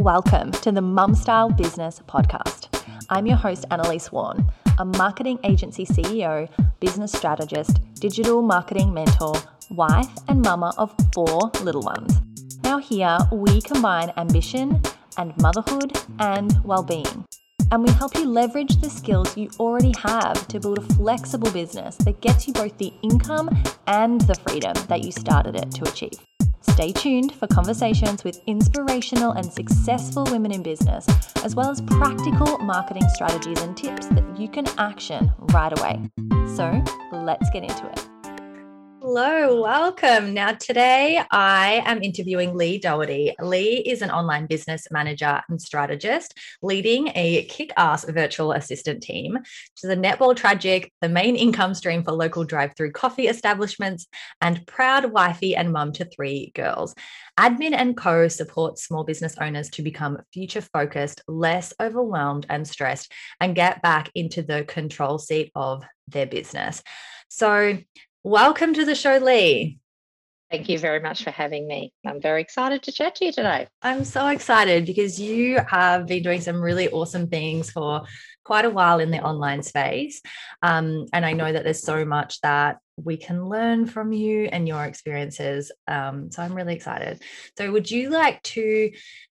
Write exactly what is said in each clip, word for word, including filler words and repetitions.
welcome to the Mum Style Business Podcast. I'm your host, Annalise Warren, a marketing agency C E O, business strategist, digital marketing mentor, wife and mama of four little ones. Now here, we combine ambition and motherhood and well-being. And we help you leverage the skills you already have to build a flexible business that gets you both the income and the freedom that you started it to achieve. Stay tuned for conversations with inspirational and successful women in business, as well as practical marketing strategies and tips that you can action right away. So let's get into it. Hello, welcome. Now today I am interviewing Lee Doherty. Lee is an online business manager and strategist leading a kick-ass virtual assistant team. She's a netball tragic, the main income stream for local drive-through coffee establishments, and proud wifey and mum to three girls. Admin and Co supports small business owners to become future-focused, less overwhelmed and stressed, and get back into the control seat of their business. So welcome to the show, Lee. Thank you very much for having me. I'm very excited to chat to you today. I'm so excited because you have been doing some really awesome things for quite a while in the online space. Um, and I know that there's so much that we can learn from you and your experiences. Um, so I'm really excited. So would you like to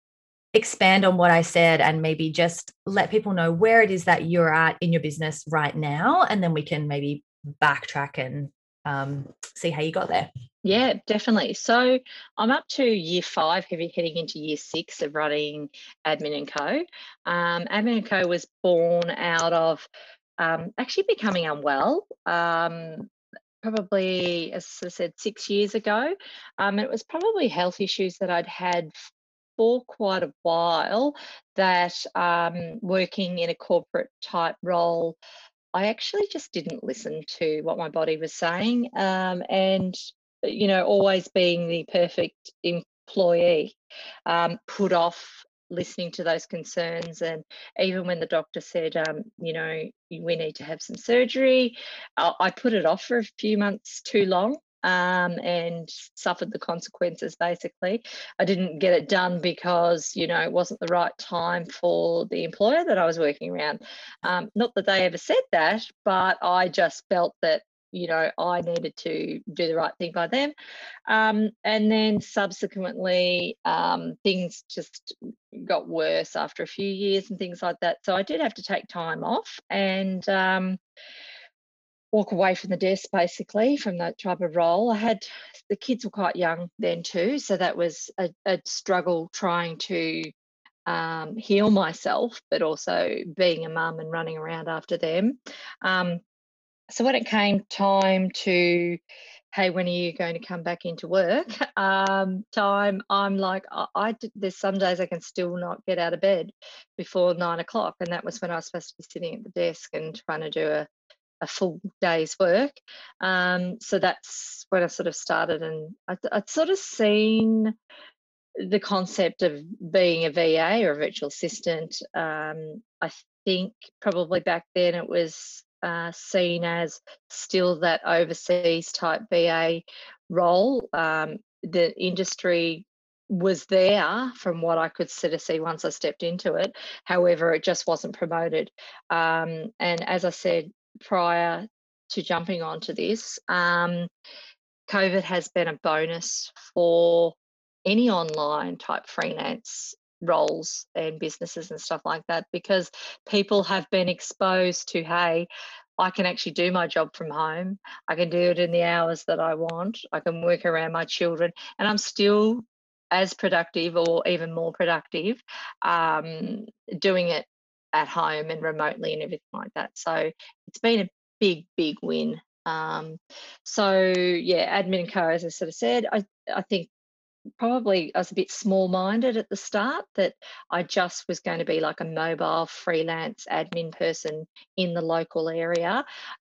expand on what I said and maybe just let people know where it is that you're at in your business right now? And then we can maybe backtrack and um, see how you got there. Yeah, definitely. So I'm up to year five, heavy heading into year six of running Admin and Co. Um, Admin and Co was born out of um, actually becoming unwell. Um, probably, as I said, six years ago. Um, it was probably health issues that I'd had for quite a while that um, working in a corporate type role, I actually just didn't listen to what my body was saying. Um, and, you know, always being the perfect employee, um, put off listening to those concerns. And even when the doctor said, um, you know, we need to have some surgery, I, I put it off for a few months too long. Um, and suffered the consequences, basically. I didn't get it done because, you know, it wasn't the right time for the employer that I was working around. Um, not that they ever said that, but I just felt that, you know, I needed to do the right thing by them. Um, and then subsequently, um, things just got worse after a few years and things like that. So I did have to take time off and um, walk away from the desk, basically, from that type of role. I had, the kids were quite young then too, so that was a, a struggle trying to um, heal myself, but also being a mum and running around after them. Um, so when it came time to, hey, when are you going to come back into work? Um, time, I'm like, I, I did, there's some days I can still not get out of bed before nine o'clock, and that was when I was supposed to be sitting at the desk and trying to do a a full day's work. Um, so that's when I sort of started, and I, I'd sort of seen the concept of being a V A or a virtual assistant. Um, I think probably back then it was uh, seen as still that overseas type V A role. Um, the industry was there from what I could sort of see once I stepped into it. However, it just wasn't promoted. Um, and as I said, prior to jumping onto this, um, COVID has been a bonus for any online type freelance roles and businesses and stuff like that, because people have been exposed to, hey, I can actually do my job from home. I can do it in the hours that I want. I can work around my children, and I'm still as productive or even more productive um, doing it at home and remotely and everything like that. So it's been a big, big win. Um, so yeah, Admin and Co, as I sort of said, I, I think probably I was a bit small-minded at the start, that I just was going to be like a mobile freelance admin person in the local area.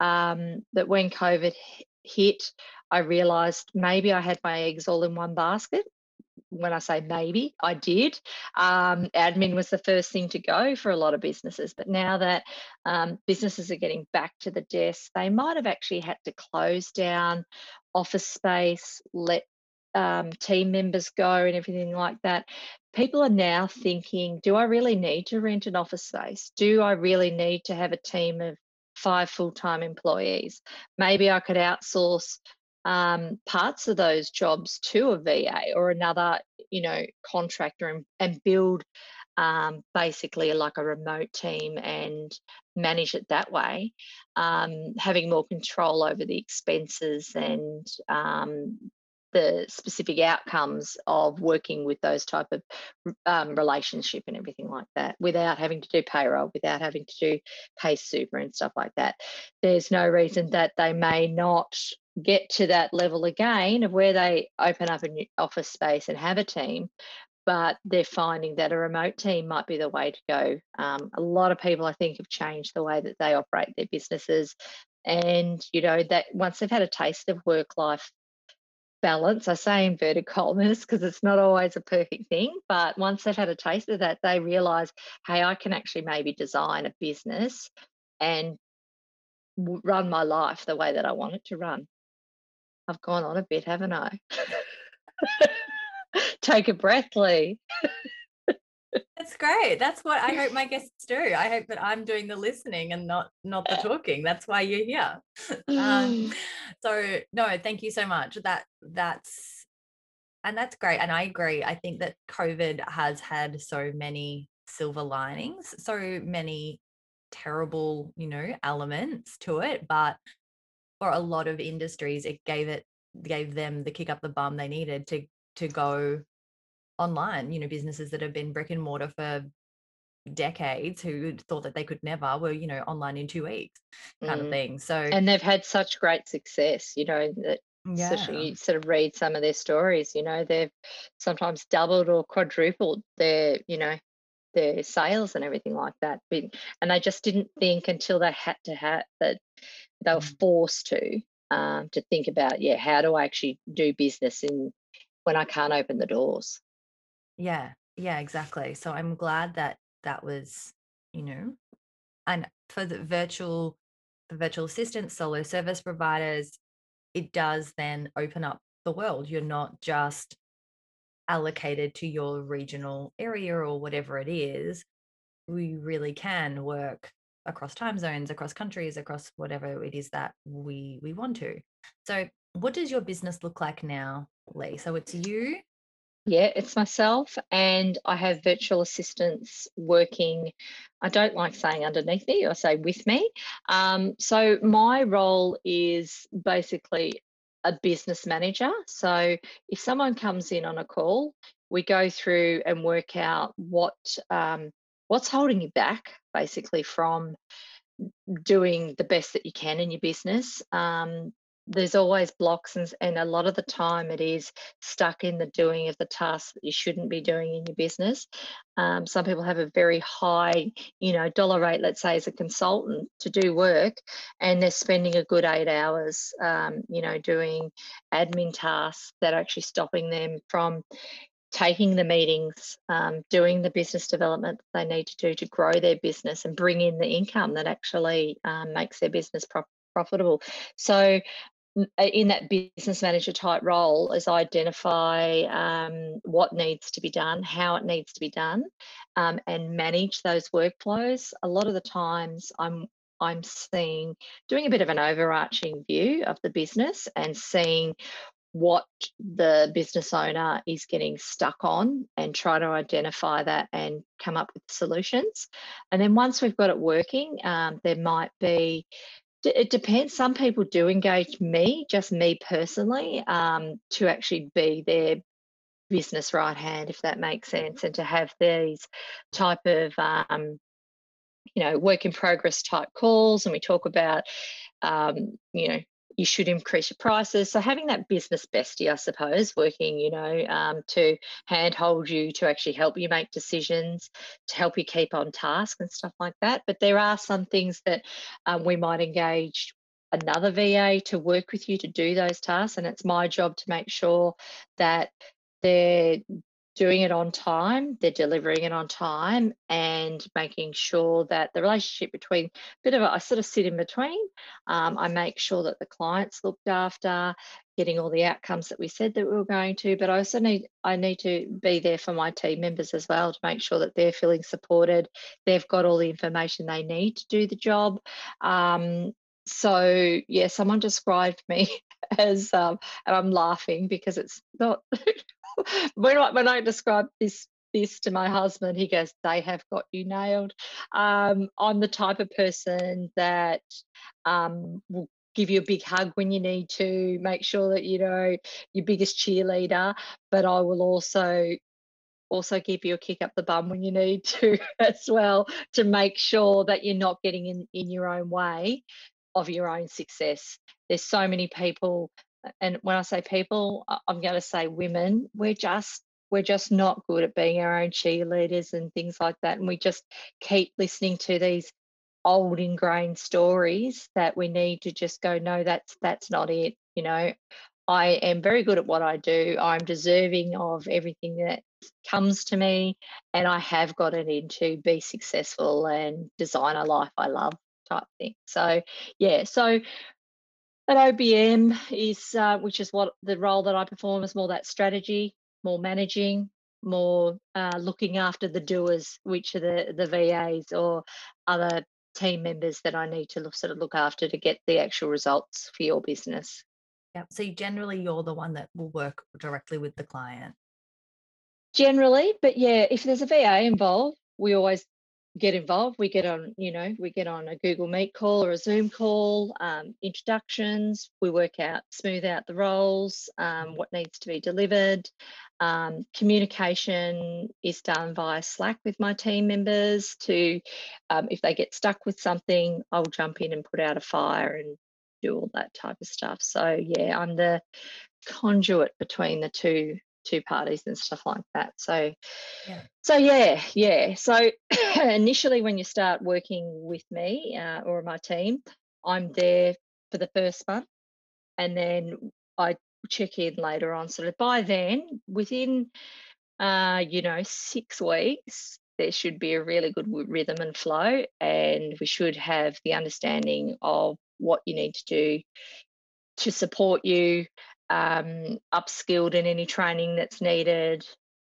Um, that when COVID hit, I realised maybe I had my eggs all in one basket. When I say maybe, I did. Um, admin was the first thing to go for a lot of businesses. But now that um, businesses are getting back to the desk, they might have actually had to close down office space, let um, team members go and everything like that, people are now thinking, do I really need to rent an office space? Do I really need to have a team of five full-time employees? Maybe I could outsource um, parts of those jobs to a V A or another, you know, contractor, and, and build um, basically like a remote team and manage it that way, um, having more control over the expenses and um, the specific outcomes of working with those type of um, relationship and everything like that, without having to do payroll, without having to do pay super and stuff like that. There's no reason that they may not get to that level again of where they open up a new office space and have a team, but they're finding that a remote team might be the way to go. Um, a lot of people, I think, have changed the way that they operate their businesses. And, you know, that once they've had a taste of work-life balance, I say inverted commas because it's not always a perfect thing, but once they've had a taste of that, they realise, hey, I can actually maybe design a business and w- run my life the way that I want it to run. I've gone on a bit, haven't I? Take a breath, Lee. That's great. That's what I hope my guests do. I hope that I'm doing the listening and not not the talking. That's why you're here. um, so no, thank you so much. That that's and that's great. And I agree. I think that COVID has had so many silver linings, so many terrible, you know, elements to it, but for a lot of industries, it gave it gave them the kick up the bum they needed to to go online. You know, businesses that have been brick and mortar for decades who thought that they could never were, you know, online in two weeks kind of Mm. thing. So And they've had such great success, you know, that such, yeah, you sort of read some of their stories, you know, they've sometimes doubled or quadrupled their, you know, their sales and everything like that. But- And they just didn't think until they had to have that they were Mm. forced to um, to think about, yeah, how do I actually do business in when I can't open the doors? yeah, yeah, exactly. So I'm glad that that was, you know, and for the virtual for virtual assistants, solo service providers, it does then open up the world. You're not just allocated to your regional area or whatever it is. We really can work across time zones, across countries, across whatever it is that we we want to. So what does your business look like now, Lee? So it's you. Yeah, it's myself, and I have virtual assistants working. I don't like saying underneath me, I say with me. Um, so my role is basically a business manager. So if someone comes in on a call, we go through and work out what um, what's holding you back, basically, from doing the best that you can in your business. Um, there's always blocks, and, and a lot of the time it is stuck in the doing of the tasks that you shouldn't be doing in your business. Um, some people have a very high, you know, dollar rate, let's say, as a consultant to do work, and they're spending a good eight hours, um, you know, doing admin tasks that are actually stopping them from taking the meetings, um, doing the business development that they need to do to grow their business and bring in the income that actually um, makes their business pro- profitable. So, in that business manager type role, is identify um, what needs to be done, how it needs to be done, um, and manage those workflows. A lot of the times, I'm I'm seeing doing a bit of an overarching view of the business and seeing what the business owner is getting stuck on and try to identify that and come up with solutions. And then once we've got it working, um, there might be, it depends. Some people do engage me, just me personally, um, to actually be their business right hand, if that makes sense, and to have these type of um, you know, work in progress type calls, and we talk about um, you know, you should increase your prices. So having that business bestie, I suppose, working, you know, um, to handhold you, to actually help you make decisions, to help you keep on task and stuff like that. But there are some things that um, we might engage another V A to work with you to do those tasks, and it's my job to make sure that they're doing it on time, they're delivering it on time, and making sure that the relationship between, bit of a, I sort of sit in between. Um, I make sure that the client's looked after, getting all the outcomes that we said that we were going to, but I also need, I need to be there for my team members as well to make sure that they're feeling supported. They've got all the information they need to do the job. Um, so yeah, someone described me as, um, and I'm laughing because it's not, when I, when I describe this this to my husband, he goes, "They have got you nailed." Um, I'm the type of person that um, will give you a big hug when you need to, make sure that you know your biggest cheerleader, but I will also also give you a kick up the bum when you need to as well, to make sure that you're not getting in in your own way of your own success. There's so many people, and when I say people, I- I'm going to say women. We're just we're just not good at being our own cheerleaders and things like that, and we just keep listening to these old ingrained stories that we need to just go, no, that's that's not it. You know, I am very good at what I do. I'm deserving of everything that comes to me, and I have got it into be successful and design a life I love type thing. So yeah, so at O B M is, uh, which is what the role that I perform, is more that strategy, more managing, more uh, looking after the doers, which are the the V As or other team members that I need to look, sort of look after to get the actual results for your business. Yeah. So you, generally, you're the one that will work directly with the client. Generally, but yeah, if there's a V A involved, we always get involved. We get on, you know, we get on a Google Meet call or a Zoom call, um, introductions. We work out, smooth out the roles, um, what needs to be delivered. Um, communication is done via Slack with my team members. To, um, if they get stuck with something, I'll jump in and put out a fire and do all that type of stuff. So yeah, I'm the conduit between the two two parties and stuff like that. So Yeah. so yeah, yeah. So initially, when you start working with me uh, or my team, I'm there for the first month, and then I check in later on. Sort of by then, within uh, you know six weeks, there should be a really good w- rhythm and flow, and we should have the understanding of what you need to do to support you, um, upskilled in any training that's needed,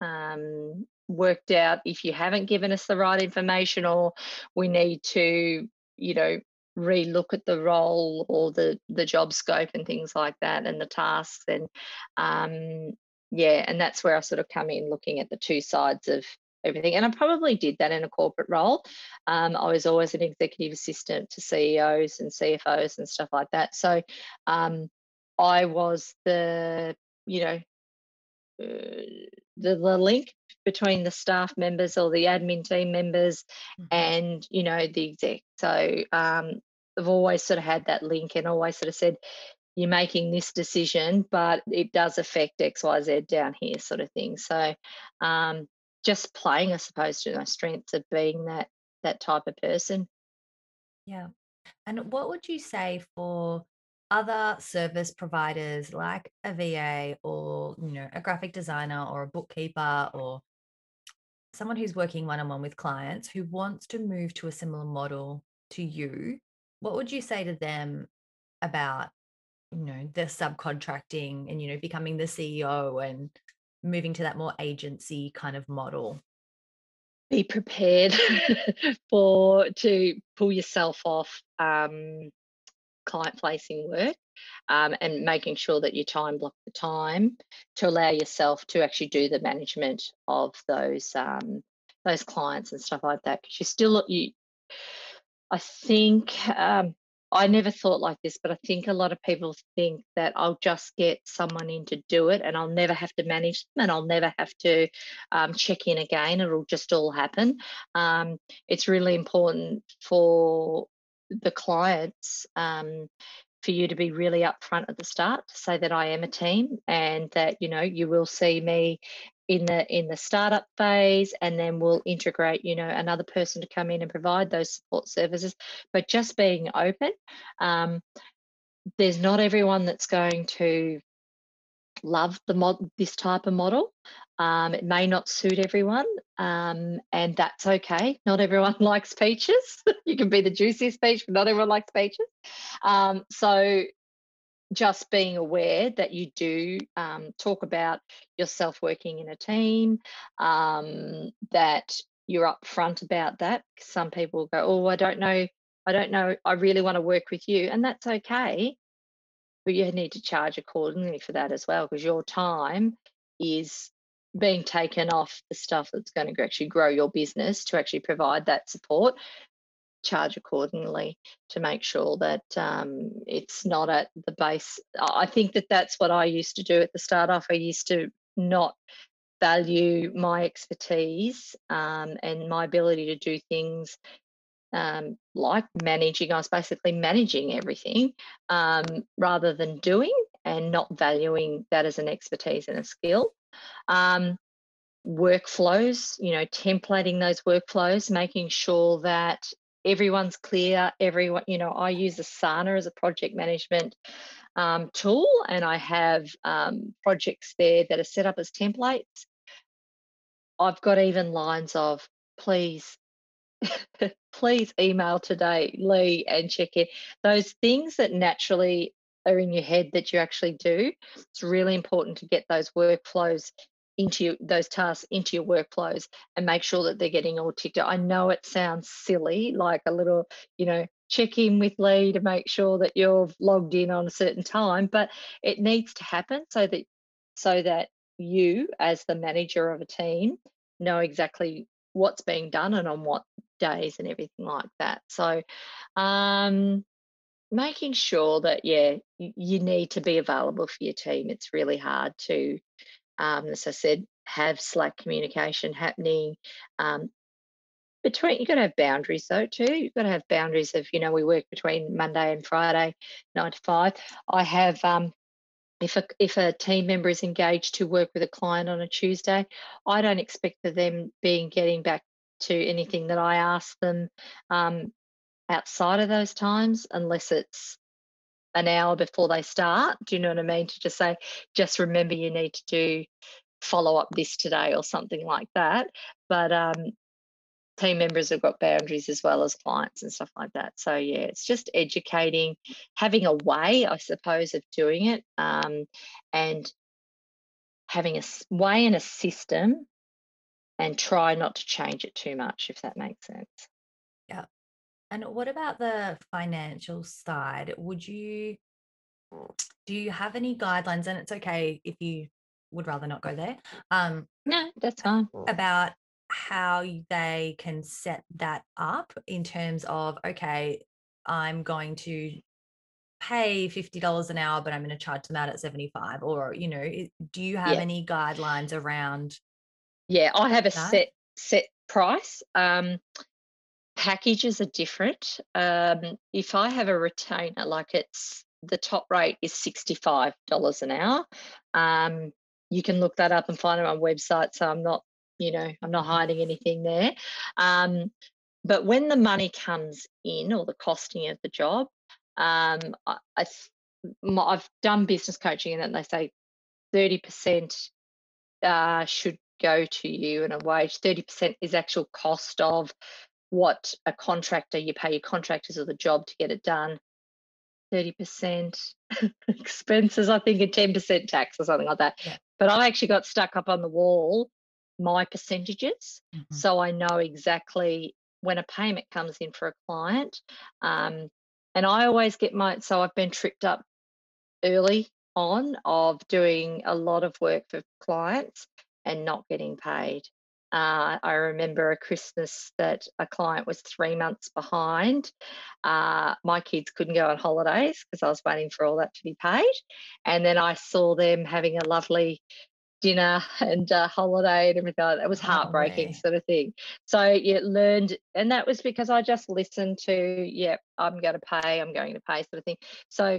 um, worked out if you haven't given us the right information, or we need to, you know, re-look at the role or the the job scope and things like that, and the tasks. And um, yeah, and that's where I sort of come in, looking at the two sides of everything. And I probably did that in a corporate role. Um, I was always an executive assistant to C E Os and C F Os and stuff like that. So um, I was the, you know, uh, the, the link between the staff members or the admin team members Mhm. and, you know, the exec. So um, I've always sort of had that link and always sort of said, you're making this decision, but it does affect X, Y, Z down here, sort of thing. So um, just playing, I suppose, to my strengths of being that that type of person. Yeah. And what would you say for other service providers like a V A, or, you know, a graphic designer or a bookkeeper, or someone who's working one on one with clients who wants to move to a similar model to you? What would you say to them about, you know, the subcontracting and, you know, becoming the C E O and moving to that more agency kind of model? Be prepared for to pull yourself off um, client facing work, um, and making sure that you time block the time to allow yourself to actually do the management of those um, those clients and stuff like that, because you still you I think um, I never thought like this, but I think a lot of people think that I'll just get someone in to do it and I'll never have to manage them and I'll never have to um, check in again. It'll just all happen. Um, it's really important for the clients, um, for you to be really upfront at the start to say that I am a team, and that, you know, you will see me in the in the startup phase, and then we'll integrate, you know, another person to come in and provide those support services. But just being open, um, there's not everyone that's going to love the mod this type of model. Um, it may not suit everyone, um, and that's okay. Not everyone likes peaches. You can be the juiciest peach, but not everyone likes peaches. Um, so just being aware that you do um, talk about yourself working in a team, um, that you're upfront about that. Some people go, "Oh, I don't know, I don't know, I really want to work with you," and that's okay. But you need to charge accordingly for that as well, because your time is being taken off the stuff that's going to actually grow your business to actually provide that support. Charge accordingly to make sure that um, it's not at the base. I think that that's what I used to do at the start off. I used to not value my expertise um, and my ability to do things um, like managing. I was basically managing everything um, rather than doing, and not valuing that as an expertise and a skill. Um, workflows, you know, templating those workflows, making sure that everyone's clear. Everyone, you know, I use Asana as a project management um, tool, and I have um, projects there that are set up as templates. I've got even lines of, please please email today, Lee, and check in. Those things that naturally are in your head that you actually do, it's really important to get those workflows into your, those tasks into your workflows, and make sure that they're getting all ticked out. I know it sounds silly, like a little, you know, check in with Lee to make sure that you're logged in on a certain time, but it needs to happen so that so that you, as the manager of a team, know exactly what's being done and on what days and everything like that. So, um, making sure that, yeah, you, you need to be available for your team. It's really hard to, um, as I said, have Slack communication happening. Um, between you've got to have boundaries though too. You've got to have boundaries of, you know, we work between Monday and Friday, nine to five. I have um, if a if a team member is engaged to work with a client on a Tuesday, I don't expect for them being getting back to anything that I ask them um, outside of those times, unless it's an hour before they start. Do you know what I mean? To just say, just remember you need to do follow up this today or something like that. But um, team members have got boundaries as well as clients and stuff like that. So yeah, it's just educating, having a way, I suppose, of doing it, um, and having a way and a system, and try not to change it too much, if that makes sense. Yeah. And what about the financial side? Would you do you have any guidelines? And it's okay if you would rather not go there. Um, No, that's fine. about how they can set that up in terms of, okay, I'm going to pay fifty dollars an hour, but I'm going to charge them out at seventy-five, or, you know, do you have Yeah, any guidelines around yeah. I have a that? set set price. Um, packages are different. Um, if I have a retainer, like it's the top rate is sixty-five dollars an hour. Um, you can look that up and find it on website. So I'm not, you know, I'm not hiding anything there. Um, but when the money comes in, or the costing of the job, um, I, I, I've done business coaching, and they say thirty percent uh, should go to you in a wage. thirty percent is actual cost of what a contractor, you pay your contractors or the job to get it done. thirty percent expenses, I think, and ten percent tax or something like that. Yeah. But I actually got stuck up on the wall my percentages, Mhm. so I know exactly when a payment comes in for a client. Um, and I always get my, so I've been tripped up early on of doing a lot of work for clients and not getting paid. Uh, I remember a Christmas that a client was three months behind. Uh, my kids couldn't go on holidays because I was waiting for all that to be paid. And then I saw them having a lovely dinner and uh, holiday and everything. It was heartbreaking, Golly. sort of thing. So you learned, and that was because I just listened to, yeah, I'm going to pay, I'm going to pay, sort of thing. So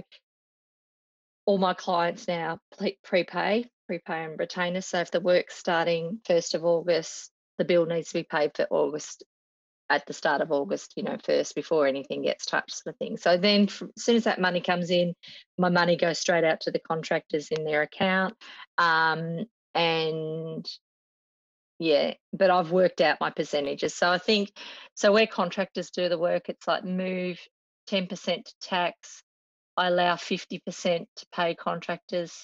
all my clients now prepay, prepay and retainer. So if the work's starting first of August, the bill needs to be paid for August at the start of August, you know, first before anything gets touched, sort of thing. So then from, as soon as that money comes in, my money goes straight out to the contractors in their account. Um, and yeah, but I've worked out my percentages. So I think, so where contractors do the work, it's like move ten percent to tax. I allow fifty percent to pay contractors,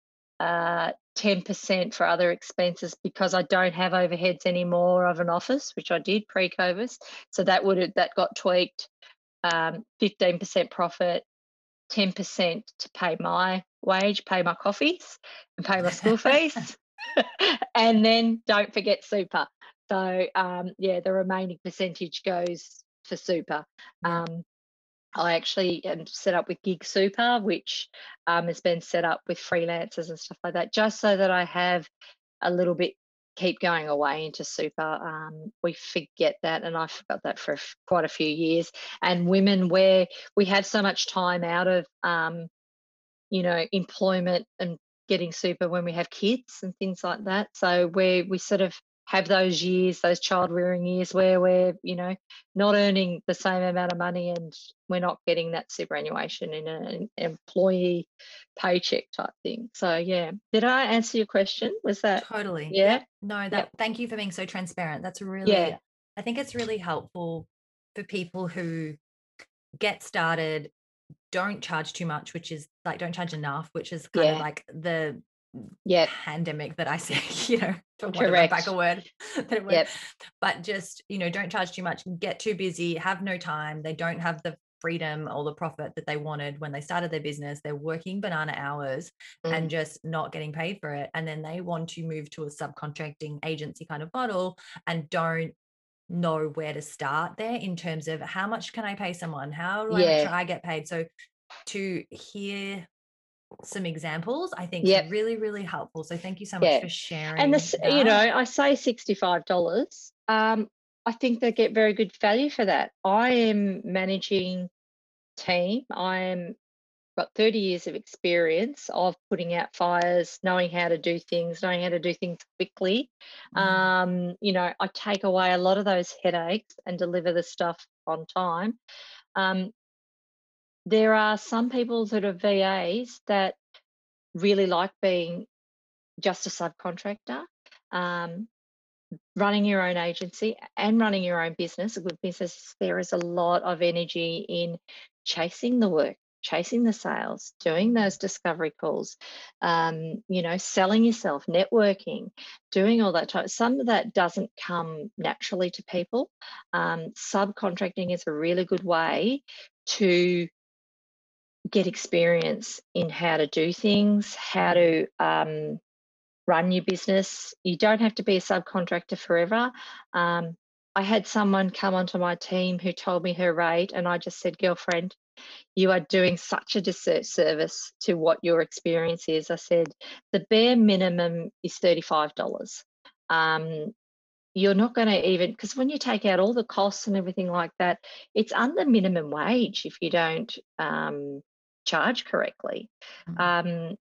uh, ten percent for other expenses because I don't have overheads anymore of an office, which I did pre-COVID. So that would that got tweaked. Um, fifteen percent profit, ten percent to pay my wage, pay my coffees, and pay my school fees, and then don't forget super. So um, yeah, the remaining percentage goes for super. Yeah. Um, I actually am set up with Gig Super, which um, has been set up with freelancers and stuff like that, just so that I have a little bit keep going away into super. Um, we forget that, and I forgot that for quite a few years. And women, where we have so much time out of, um, you know, employment and getting super when we have kids and things like that. So where we sort of have those years, those child rearing years where we're, you know, not earning the same amount of money and we're not getting that superannuation in an employee paycheck type thing. So yeah, did I answer your question? Was that Totally? yeah? Yep. No, that Yep. thank you for being so transparent. That's really, Yeah. I think it's really helpful for people who get started, don't charge too much, which is like don't charge enough, which is kind of Yeah. like the Yep. pandemic that I say, you know, for want of a Correct. better word, better word. Yep. But just, you know, don't charge too much, get too busy, have no time. They don't have the freedom or the profit that they wanted when they started their business. They're working banana hours Mm. and just not getting paid for it. And then they want to move to a subcontracting agency kind of model and don't know where to start there in terms of how much can I pay someone? How do I make Yeah. sure I get paid? So to hear some examples, I think Yep. is really, really helpful. So thank you so much Yeah. for sharing. And this, that. you know, I say sixty-five dollars. Um, I think they get very good value for that. I am managing team. I am got thirty years of experience of putting out fires, knowing how to do things, knowing how to do things quickly. Mm. Um, you know, I take away a lot of those headaches and deliver the stuff on time. Um, there are some people that are V As that really like being just a subcontractor. Um, running your own agency and running your own business, a good business, there is a lot of energy in chasing the work, chasing the sales, doing those discovery calls, um, you know, selling yourself, networking, doing all that type. Some of that doesn't come naturally to people. Um, subcontracting is a really good way to get experience in how to do things, how to um, run your business. You don't have to be a subcontractor forever. Um, I had someone come onto my team who told me her rate, and I just said, girlfriend, you are doing such a disservice to what your experience is. I said, the bare minimum is thirty-five dollars. Um, you're not going to even, because when you take out all the costs and everything like that, it's under minimum wage if you don't um, charge correctly. Um,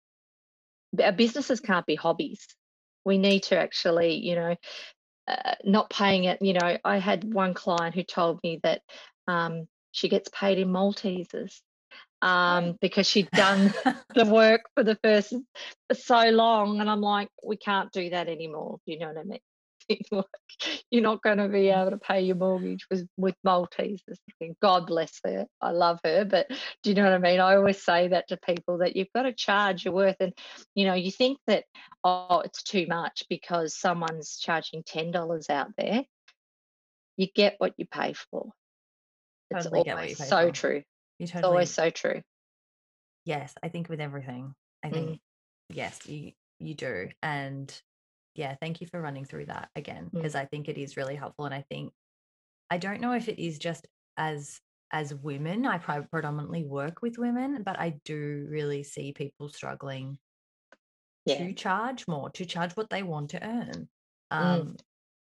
our businesses can't be hobbies. We need to actually, you know, uh, not paying it. You know, I had one client who told me that um, she gets paid in Maltesers um, Oh. because she'd done the work for the person for so long. And I'm like, we can't do that anymore. You know what I mean? You're not going to be able to pay your mortgage with, with Maltesers. God bless her. I love her. But do you know what I mean? I always say that to people, that you've got to charge your worth. And, you know, you think that, oh, it's too much because someone's charging ten dollars out there. You get what you pay for. It's Totally get what always you pay so for. true. You It's always totally, so true. yes, I think with everything, I Mm. think, yes, you, you do. And yeah, thank you for running through that again, because Mm. I think it is really helpful. And I think, I don't know if it is just as, as women, I pri- predominantly work with women, but I do really see people struggling Yeah. to charge more, to charge what they want to earn. Mm. Um,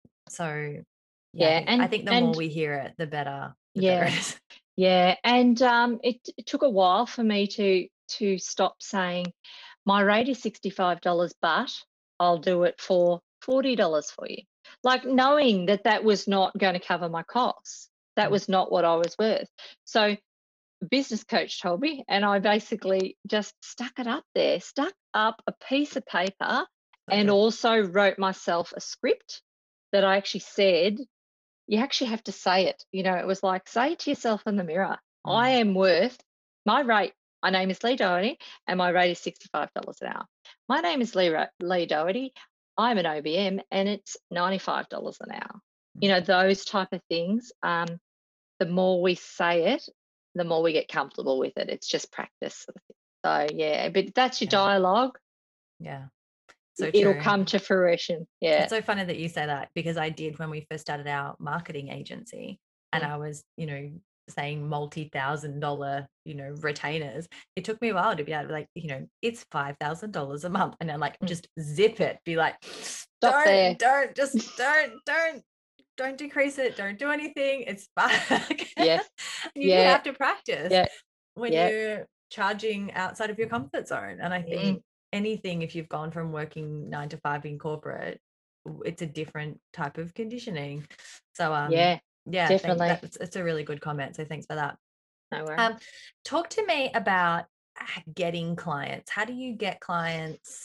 so yeah, I Yeah. think, I And, think the more and we hear it, the better, the better yeah. it is. Yeah, and um, it, it took a while for me to to stop saying my rate is sixty-five dollars, but I'll do it for forty dollars for you. Like, knowing that that was not going to cover my costs. That was not what I was worth. So a business coach told me, and I basically just stuck it up there, stuck up a piece of paper, and Okay. also wrote myself a script that I actually said, you actually have to say it. You know, it was like, say it to yourself in the mirror. Mm. I am worth my rate. My name is Lee Doherty, and my rate is sixty-five dollars an hour. My name is Lee, Lee Doherty. I'm an O B M, and it's ninety-five dollars an hour. You know, those type of things. Um, the more we say it, the more we get comfortable with it. It's just practice. So yeah, but that's your Yeah. dialogue. Yeah. So It'll true. come to fruition. Yeah. It's so funny that you say that, because I did when we first started our marketing agency, and Mm. I was, you know, saying multi-thousand dollar, you know, retainers. It took me a while to be able to, like, you know, it's five thousand dollars a month, and then like Mm. just zip it, be like, Stop don't, there. don't, just don't, don't, don't decrease it, don't do anything. It's fine. Yeah. You do Yeah. have to practice Yeah. when Yeah. you're charging outside of your comfort zone. And I think Mm. anything, if you've gone from working nine to five in corporate, it's a different type of conditioning. So um Yeah. yeah, thank, Definitely. that's it's a really good comment. So thanks for that. No worries. Um, talk to me about getting clients. How do you get clients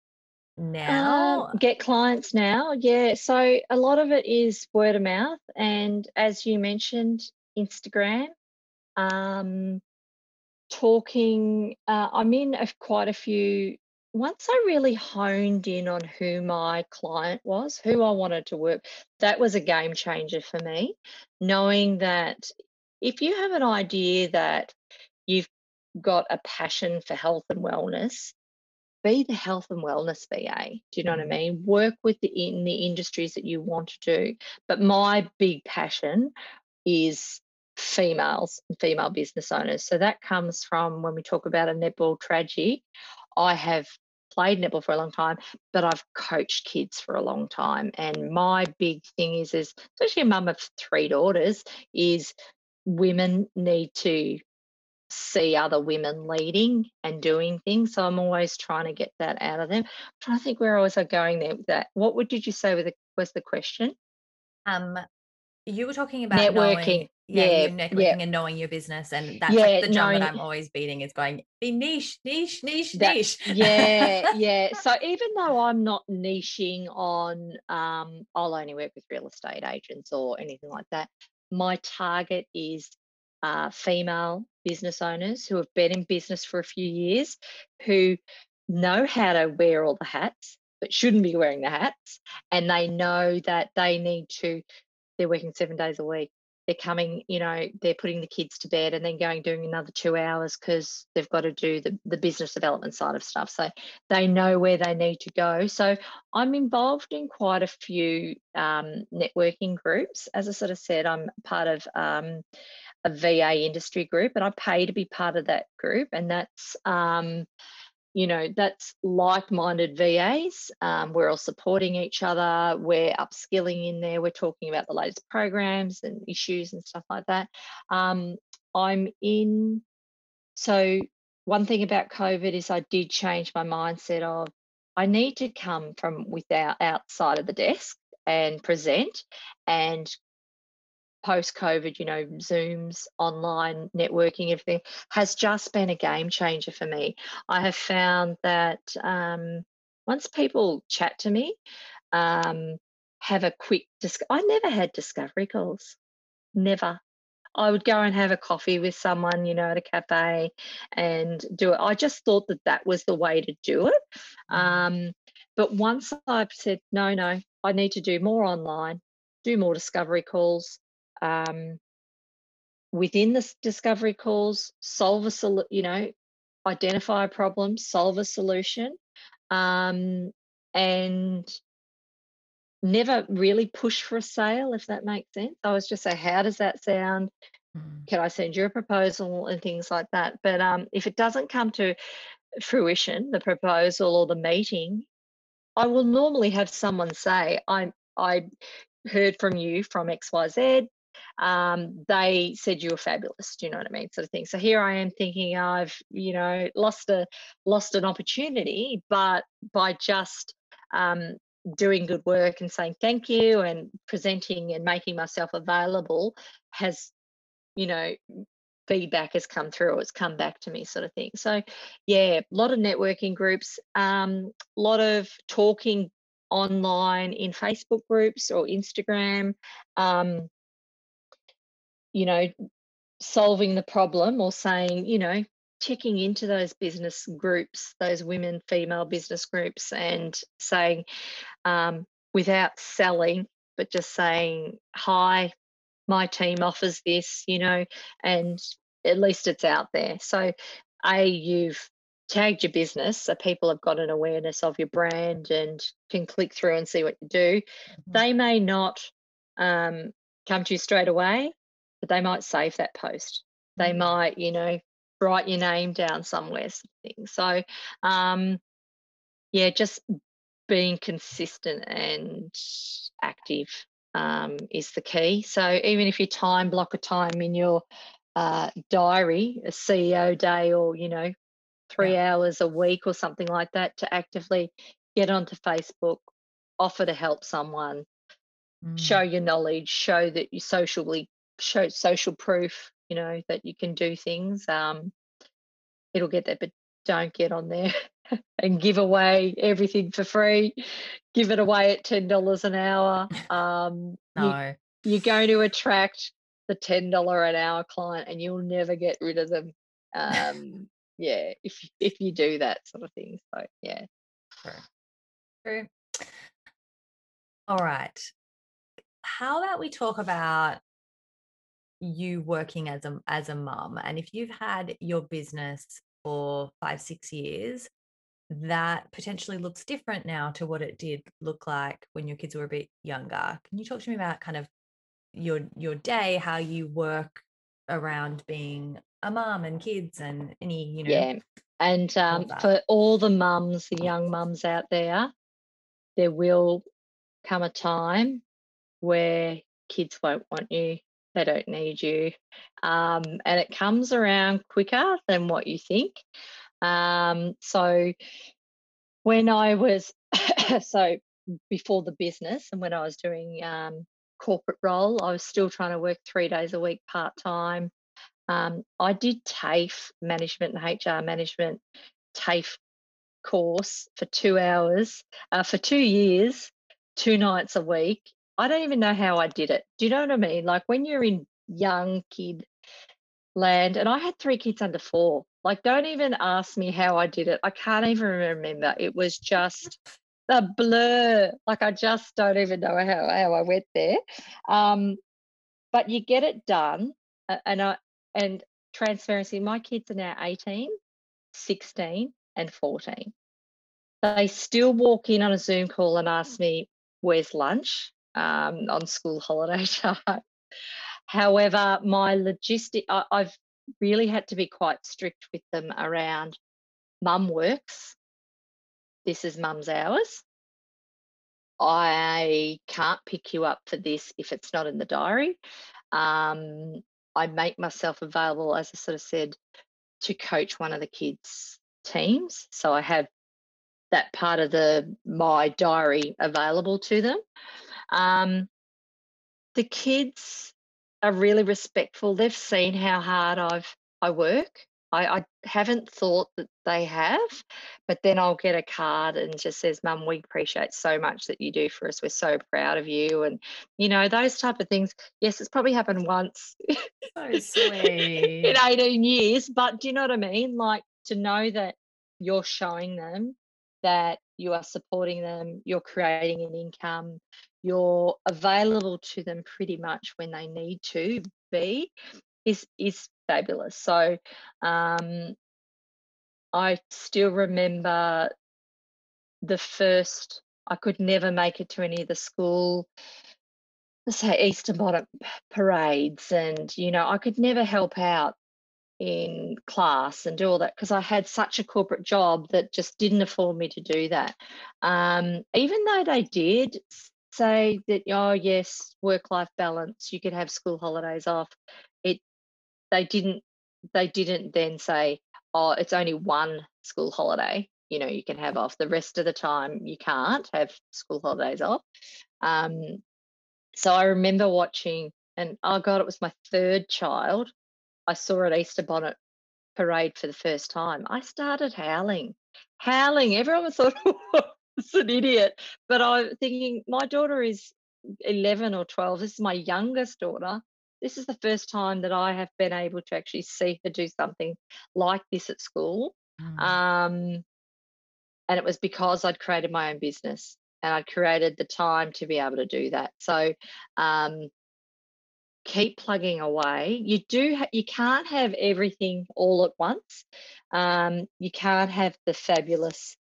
now? Um, get clients now. Yeah. So a lot of it is word of mouth. And as you mentioned, Instagram, um, talking, uh, I'm in a, quite a few. Once I really honed in on who my client was, who I wanted to work, that was a game changer for me. Knowing that if you have an idea that you've got a passion for health and wellness, be the health and wellness V A. Do you know what I Mhm. mean? Work with the in the industries that you want to do. But my big passion is females and female business owners. So that comes from when we talk about a netball tragic. I have played netball for a long time, but I've coached kids for a long time. And my big thing is, is especially a mum of three daughters, is women need to see other women leading and doing things. So I'm always trying to get that out of them. I'm trying to think where I was going there with that. What would did you say with the, was the question? Um, you were talking about Networking. knowing, yeah, Yeah, you networking yeah, and knowing your business, and that's yeah. like the drum that Knowing I'm always beating, is going, be niche, niche, niche, that, niche. yeah, yeah. So even though I'm not niching on, um, I'll only work with real estate agents or anything like that. My target is uh, female business owners who have been in business for a few years, who know how to wear all the hats, but shouldn't be wearing the hats, and they know that they need to. They're working seven days a week. They're coming, you know, they're putting the kids to bed and then going doing another two hours because they've got to do the, the business development side of stuff. So they know where they need to go. So I'm involved in quite a few um, networking groups. As I sort of said, I'm part of um, a V A industry group, and I pay to be part of that group. And that's um, you know, that's like-minded V As. Um, we're all supporting each other. We're upskilling in there. We're talking about the latest programs and issues and stuff like that. Um, I'm in. So one thing about COVID is I did change my mindset of I need to come from without outside of the desk and present. And post-COVID, you know, Zooms, online networking, everything has just been a game changer for me. I have found that um, once people chat to me, um, have a quick, dis- I never had discovery calls, never. I would go and have a coffee with someone, you know, at a cafe and do it. I just thought that that was the way to do it. Um, but once I've said, no, no, I need to do more online, do more discovery calls, um, within the discovery calls, solve a sol- you know, identify a problem, solve a solution, um, and never really push for a sale, if that makes sense. I was just say, how does that sound? Mm. Can I send you a proposal and things like that? But um, if it doesn't come to fruition, the proposal or the meeting, I will normally have someone say, I I heard from you from X Y Z. Um, they said you were fabulous. Do you know what I mean? Sort of thing. So here I am thinking I've, you know, lost a lost an opportunity, but by just um, doing good work and saying thank you and presenting and making myself available has, you know, feedback has come through or it's come back to me, sort of thing. So yeah, a lot of networking groups, um, a lot of talking online in Facebook groups or Instagram, um, you know, solving the problem or saying, you know, checking into those business groups, those women, female business groups, and saying, um, without selling, but just saying, hi, my team offers this, you know, and at least it's out there. So, A, you've tagged your business, so people have got an awareness of your brand and can click through and see what you do. Mhm. They may not um, come to you straight away, but they might save that post. They Mm. might, you know, write your name down somewhere, sort of thing. So, um, yeah, just being consistent and active um, is the key. So even if you time block a time in your uh, diary, a C E O day, or you know, three Yeah. hours a week or something like that, to actively get onto Facebook, offer to help someone, show Mm. your knowledge, show that you socially show social proof, you know, that you can do things. Um, it'll get there, but don't get on there and give away everything for free. Give it away at ten dollars an hour. Um, you, No. you're going to attract the ten dollars an hour client and you'll never get rid of them. Um, yeah, if if you do that sort of thing. So yeah. True. True. All right. How about we talk about you working as a as a mum, and if you've had your business for five, six years, that potentially looks different now to what it did look like when your kids were a bit younger. Can you talk to me about kind of your your day, how you work around being a mum and kids and any, you know, Yeah. And all um, of that? for all the mums, the young mums out there, there will come a time where kids won't want you. They don't need you. Um, and it comes around quicker than what you think. Um, so when I was, so before the business and when I was doing um, corporate role, I was still trying to work three days a week part time. Um, I did TAFE management and H R management TAFE course for two hours, uh, for two years, two nights a week. I don't even know how I did it. Do you know what I mean? Like when you're in young kid land, and I had three kids under four. Like, don't even ask me how I did it. I can't even remember. It was just a blur. Like, I just don't even know how, how I went there. Um, but you get it done. a- And I and transparency, my kids are now eighteen, sixteen, and fourteen. They still walk in on a Zoom call and ask me, where's lunch um, on school holiday time. However, my logistic, I, I've really had to be quite strict with them around mum works. This is mum's hours. I can't pick you up for this if it's not in the diary. Um, I make myself available, as I sort of said, to coach one of the kids' teams. So I have that part of the my diary available to them. Um, the kids are really respectful. They've seen how hard I've I work. I, I haven't thought that they have, but then I'll get a card and just says, "Mum, we appreciate so much that you do for us. We're so proud of you," and you know those type of things. Yes, it's probably happened once So in sweet. eighteen years, but do you know what I mean? Like to know that you're showing them that you are supporting them, you're creating an income, you're available to them pretty much when they need to be is is fabulous. So um, I still remember the first, I could never make it to any of the school, let's say Easter bonnet parades, and you know I could never help out in class and do all that because I had such a corporate job that just didn't afford me to do that. Um, even though they did say that, oh yes, work-life balance, you could have school holidays off. It they didn't they didn't then say, oh, it's only one school holiday. you know, you can have off. The rest of the time you can't have school holidays off. Um, so I remember watching, and oh God, it was my third child. I saw an Easter bonnet parade for the first time. I started howling, howling. Everyone thought I was an idiot. But I was thinking, my daughter is eleven or twelve. This is my youngest daughter. This is the first time that I have been able to actually see her do something like this at school. Mm. Um, and it was because I'd created my own business and I'd created the time to be able to do that. So um, keep plugging away. You do, ha- you can't have everything all at once. Um, you can't have the fabulous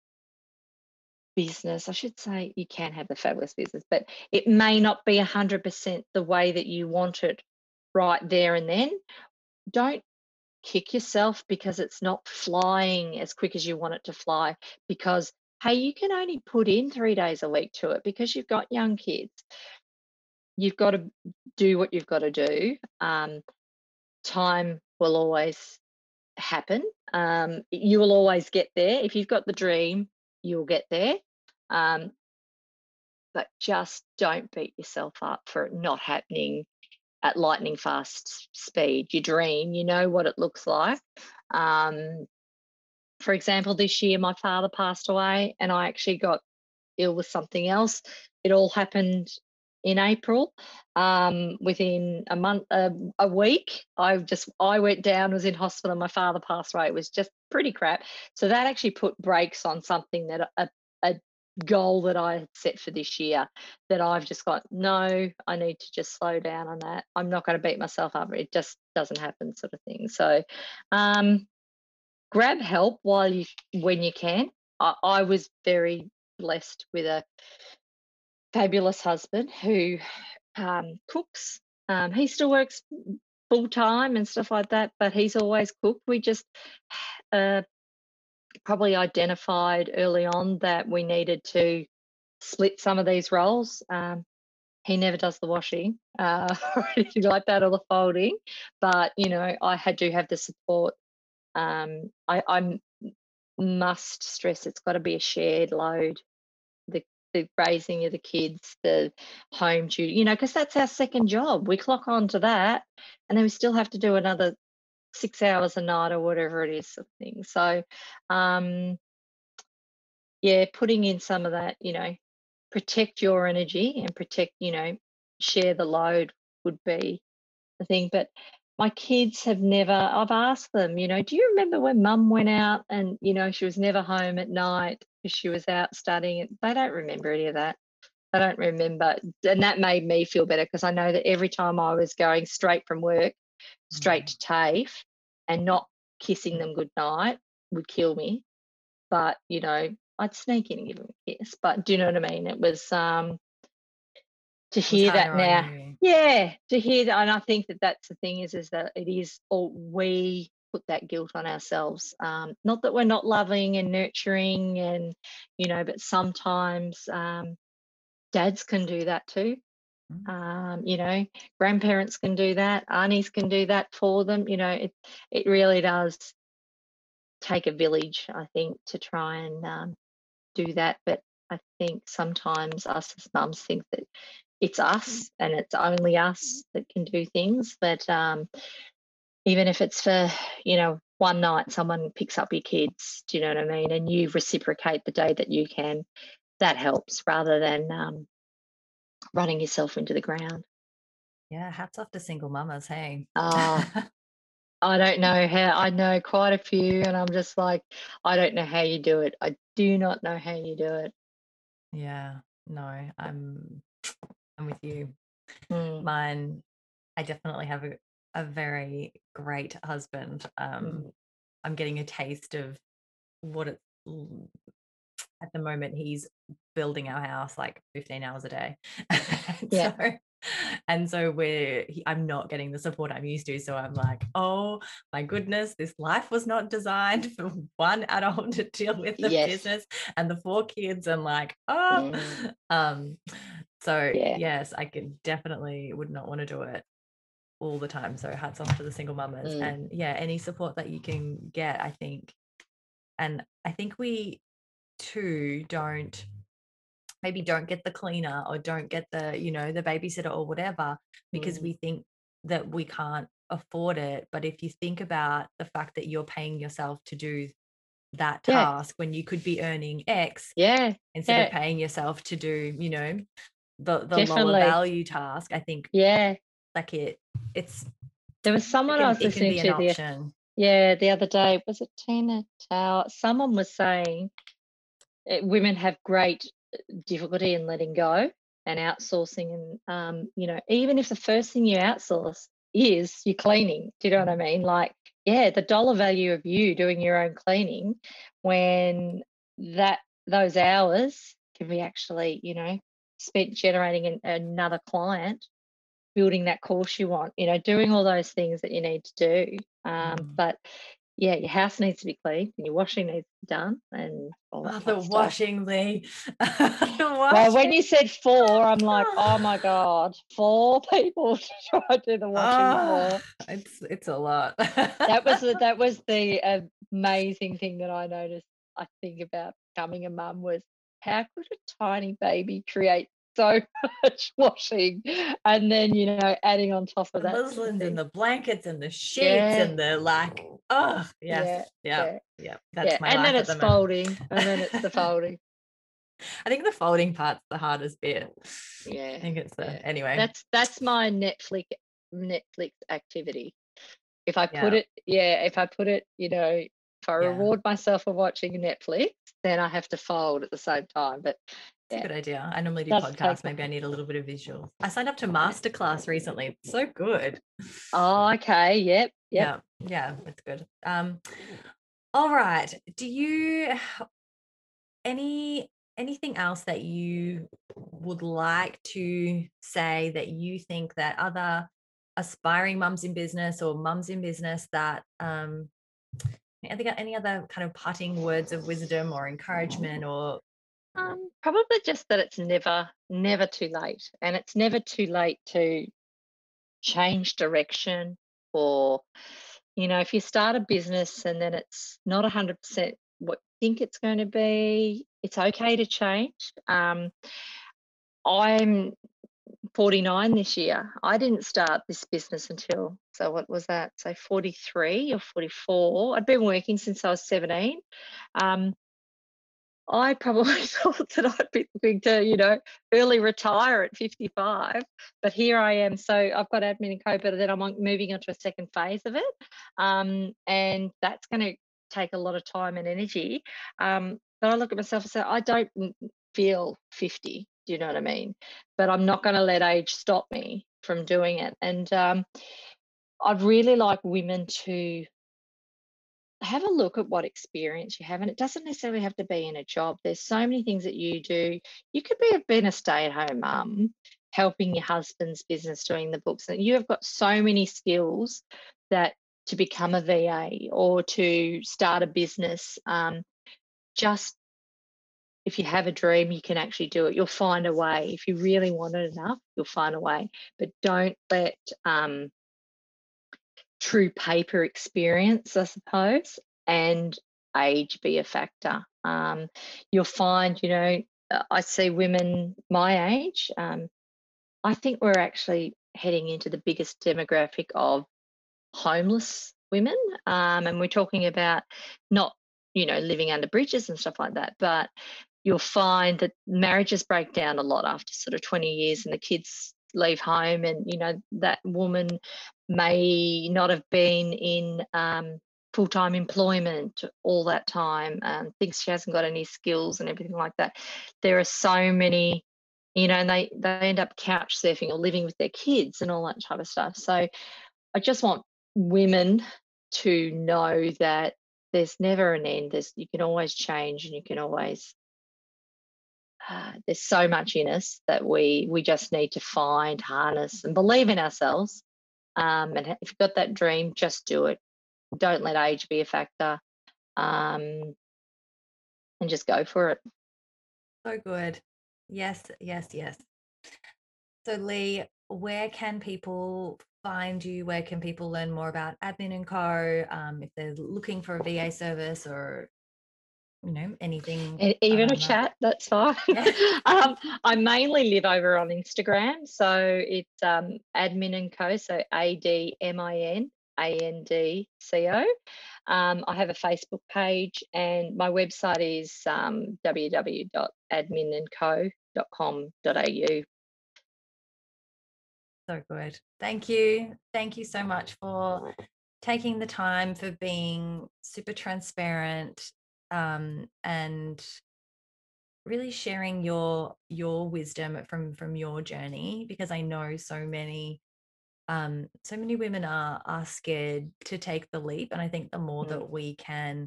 business. I should say you can have the fabulous business, but it may not be one hundred percent the way that you want it right there and then. Don't kick yourself because it's not flying as quick as you want it to fly, because hey, you can only put in three days a week to it because you've got young kids. You've got to do what you've got to do. Um, time will always happen. Um, you will always get there. If you've got the dream, you'll get there. Um, but just don't beat yourself up for it not happening at lightning fast speed. You dream, you know what it looks like. Um, for example, this year my father passed away and I actually got ill with something else. It all happened in April. Um, within a month, uh, a week, I just I went down, was in hospital, and my father passed away. It was just pretty crap. So that actually put brakes on something that a, a goal that I had set for this year. That I've just got no. I need to just slow down on that. I'm not going to beat myself up. It just doesn't happen, sort of thing. So, um, grab help while you when you can. I, I was very blessed with a fabulous husband who um, cooks. Um, he still works full time and stuff like that, but he's always cooked. We just uh, probably identified early on that we needed to split some of these roles. Um, he never does the washing uh, or anything like that, or the folding, but you know, I had to have the support. Um, I, I must stress it's got to be a shared load. The the raising of the kids, the home duty, you know, because that's our second job. We clock on to that, and then we still have to do another six hours a night or whatever it is, sort of thing. So, um, yeah, putting in some of that, you know, protect your energy and protect, you know, share the load would be the thing. But my kids have never, I've asked them, you know, do you remember when mum went out and, you know, she was never home at night because she was out studying? They don't remember any of that. They don't remember. And that made me feel better because I know that every time I was going straight from work, straight to TAFE and not kissing them goodnight would kill me. But, you know, I'd sneak in and give them a kiss. But do you know what I mean? It was um, to It was hear that harder on now. you. Yeah, to hear that. And I think that that's the thing is, is that it is all we put that guilt on ourselves. Um, not that we're not loving and nurturing and, you know, but sometimes um, dads can do that too. Mm. Um, you know, grandparents can do that. Aunties can do that for them. You know, it, it really does take a village, I think, to try and um, do that. But I think sometimes us as mums think that it's us and it's only us that can do things. But um, even if it's for, you know, one night someone picks up your kids, do you know what I mean? And you reciprocate the day that you can, that helps rather than um, running yourself into the ground. Yeah, hats off to single mamas, hey. Oh, I don't know how. I know quite a few, and I'm just like, I don't know how you do it. I do not know how you do it. Yeah, no, I'm I'm with you. Mm, Mine, I definitely have a, a very great husband. Um, mm, I'm getting a taste of what it's l- at the moment. He's building our house like fifteen hours a day. And yeah. so and so we're he, I'm not getting the support I'm used to. So I'm like, oh my goodness, this life was not designed for one adult to deal with the Yes. business and the four kids and like, oh Mm, um so yeah. yes, I could definitely would not want to do it all the time. So hats off to the single mamas. Mm, And yeah, any support that you can get, I think And I think we too don't maybe don't get the cleaner or don't get the, you know, the babysitter or whatever, because Mm. we think that we can't afford it. But if you think about the fact that you're paying yourself to do that Yeah, task when you could be earning X yeah, instead of yeah, paying yourself to do, you know, the the lower definitely. value task, I think Yeah. like it it's There was it someone I can was it can listening be an to the option. yeah, the other day. Was it Tina Tao? Someone was saying eh, women have great uh, difficulty in letting go and outsourcing, and um, you know, even if the first thing you outsource is your cleaning, do you know what I mean? Like, yeah, the dollar value of you doing your own cleaning, when that those hours can be actually, you know, spent generating an, another client, building that course you want, you know, doing all those things that you need to do. Um, Mm. but yeah, your house needs to be cleaned and your washing needs to be done and all that Oh, kind the of stuff. washing, Lee. The Well, when you washing. said four, I'm like, oh my God, four people to try to do the washing Oh, for. it's it's a lot. That was the, that was the amazing thing that I noticed, I think, about becoming a mum was how could a tiny baby create so much washing, and then, you know, adding on top of The that sort of muslins and thing. the blankets and the sheets Yeah, and the like. Oh, yes. yeah, Yeah. yeah, Yeah. That's yeah. my And then life at it's the moment. folding, and then it's the folding. I think the folding part's the hardest bit. I Yeah, think it's the yeah. anyway. That's that's my Netflix Netflix activity. If I put Yeah. it, yeah, if I put it, you know, if I Yeah. reward myself for watching Netflix, then I have to fold at the same time. But It's a yeah, good idea. I normally do does take podcasts. the Maybe I need a little bit of visual. I signed up to Masterclass recently. It's so good. oh, okay, yep, yep. Yeah. Yeah. It's good. Um, all right. Do you any anything else that you would like to say that you think that other aspiring mums in business or mums in business that um I think any other kind of parting words of wisdom or encouragement or Um, probably just that it's never, never too late, and it's never too late to change direction, or, you know, if you start a business and then it's not one hundred percent what you think it's going to be, it's okay to change. um, I'm forty-nine this year. I didn't start this business until, so what was that, say forty-three or forty-four. I'd been working since I was seventeen. um, I probably thought that I'd be looking to, you know, early retire at fifty-five, but here I am. So I've got Admin and Co, but then I'm on, moving on to a second phase of it, um, and that's going to take a lot of time and energy. Um, but I look at myself and say, I don't n- feel fifty. Do you know what I mean? But I'm not going to let age stop me from doing it. And um, I'd really like women to have a look at what experience you have, and it doesn't necessarily have to be in a job. There's so many things that you do. You could be being a stay-at-home mum, helping your husband's business, doing the books, and you have got so many skills that to become a V A or to start a business. Um, just if you have a dream, you can actually do it. You'll find a way. If you really want it enough, you'll find a way. But don't let um, true paper experience, I suppose, and age be a factor. Um, you'll find, you know, uh, I see women my age. Um, I think we're actually heading into the biggest demographic of homeless women. Um, and we're talking about not, you know, living under bridges and stuff like that, but you'll find that marriages break down a lot after sort of twenty years and the kids leave home, and you know that woman may not have been in um, full-time employment all that time, um, thinks she hasn't got any skills and everything like that. There are so many, you know, and they they end up couch surfing or living with their kids and all that type of stuff. So I just want women to know that there's never an end. There's, you can always change, and you can always uh, there's so much in us that we we just need to find, harness, and believe in ourselves. Um, and if you've got that dream, just do it. Don't let age be a factor, um, and just go for it. so good. Yes, yes, yes. So Lee, where can people find you? Where can people learn more about Admin and Co? Um, if they're looking for a V A service or you know, anything. E- Even a around that? chat, that's fine. Yeah. um, I mainly live over on Instagram, so it's um, Admin and Co. So A D M I N A N D C O. Um, I have a Facebook page, and my website is um, w w w dot admin and co dot com dot a u. So good. Thank you. Thank you so much for taking the time, for being super transparent, um, and really sharing your your wisdom from from your journey, because I know so many um so many women are are scared to take the leap, and I think the more Mm. that we can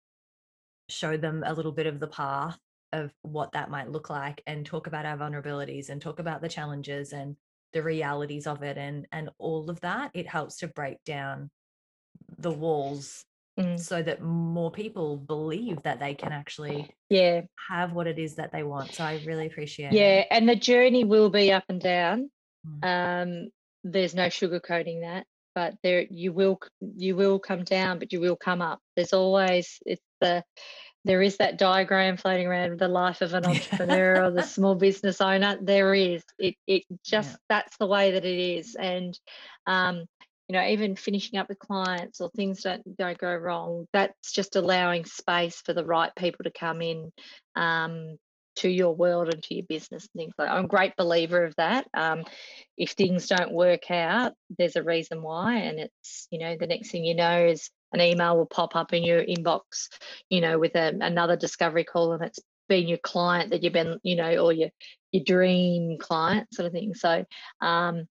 show them a little bit of the path of what that might look like, and talk about our vulnerabilities and talk about the challenges and the realities of it, and and all of that, it helps to break down the walls Mm. so that more people believe that they can actually Yeah, have what it is that they want. So I really appreciate yeah, it. and the journey will be up and down. Mm. Um, there's no sugarcoating that, but there you will you will come down, but you will come up. There's always it's the there is that diagram floating around of the life of an entrepreneur or the small business owner. There is it it just Yeah. that's the way that it is, and um, you know, even finishing up with clients or things don't don't go wrong. That's just allowing space for the right people to come in. Um, to your world and to your business and things like that. I'm a great believer of that. Um, if things don't work out, there's a reason why, and it's, you know, the next thing you know is an email will pop up in your inbox, you know, with a, another discovery call, and it's been your client that you've been, you know, or your your dream client sort of thing. So um,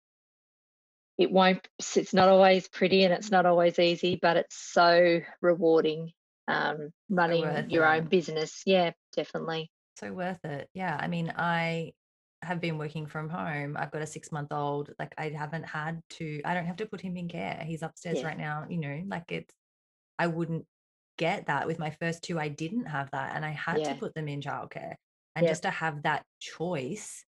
it won't. It's not always pretty, and it's not always easy, but it's so rewarding. Um, running worth your it. own business, yeah, definitely. So worth it. Yeah. I mean, I have been working from home. I've got a six month old. Like, I haven't had to, I don't have to put him in care. He's upstairs Yeah. right now. You know, like, it's, I wouldn't get that with my first two. I didn't have that, and I had to Yeah. put them in childcare. And Yeah. just to have that choice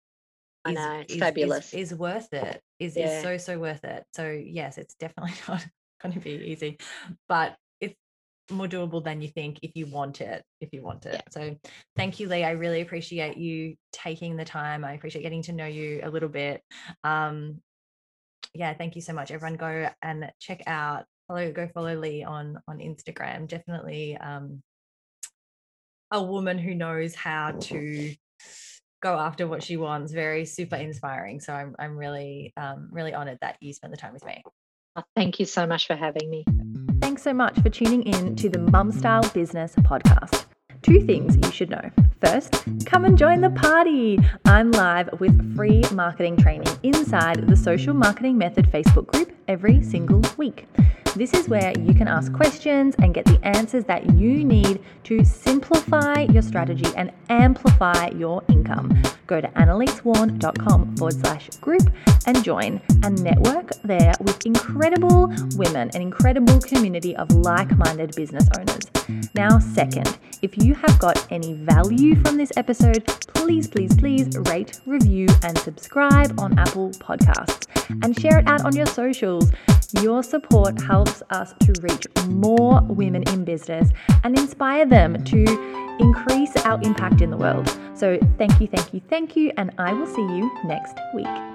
I is, know, it's is, fabulous. is, is worth it. Is, is Yeah. so, so worth it. So yes, it's definitely not going to be easy, but it's more doable than you think if you want it, if you want it. Yeah. So thank you, Lee. I really appreciate you taking the time. I appreciate getting to know you a little bit. Um, yeah, thank you so much. Everyone go and check out, follow, go follow Lee on, on Instagram. Definitely um, a woman who knows how to go after what she wants. Very super inspiring. So I'm, I'm really, um, really honored that you spent the time with me. Oh, thank you so much for having me. Thanks so much for tuning in to the Mum Style Business Podcast. Two things you should know. First, come and join the party. I'm live with free marketing training inside the Social Marketing Method Facebook group every single week. This is where you can ask questions and get the answers that you need to simplify your strategy and amplify your income. Go to annalisewarn.com forward slash group and join and network there with incredible women, an incredible community of like-minded business owners. Now, second, if you have got any value from this episode, please, please, please rate, review, and subscribe on Apple Podcasts and share it out on your socials. Your support helps us to reach more women in business and inspire them to increase our impact in the world. So thank you, thank you, thank you, and I will see you next week.